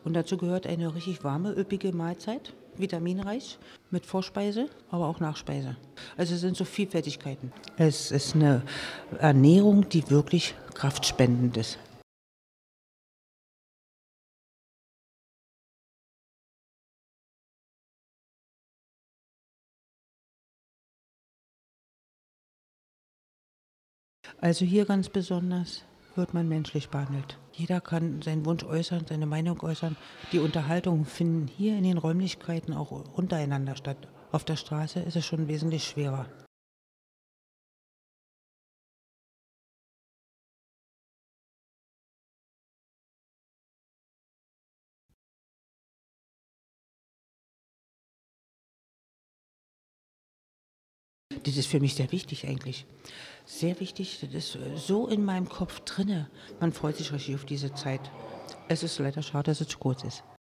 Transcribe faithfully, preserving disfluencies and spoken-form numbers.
Und dazu gehört eine richtig warme, üppige Mahlzeit, vitaminreich, mit Vorspeise, aber auch Nachspeise. Also es sind so Vielfältigkeiten. Es ist eine Ernährung, die wirklich kraftspendend ist. Also hier ganz besonders wird man menschlich behandelt. Jeder kann seinen Wunsch äußern, seine Meinung äußern. Die Unterhaltungen finden hier in den Räumlichkeiten auch untereinander statt. Auf der Straße ist es schon wesentlich schwerer. Das ist für mich sehr wichtig eigentlich. Sehr wichtig, das ist äh, so in meinem Kopf drinne. Man freut sich richtig auf diese Zeit. Es ist leider schade, dass es zu kurz ist.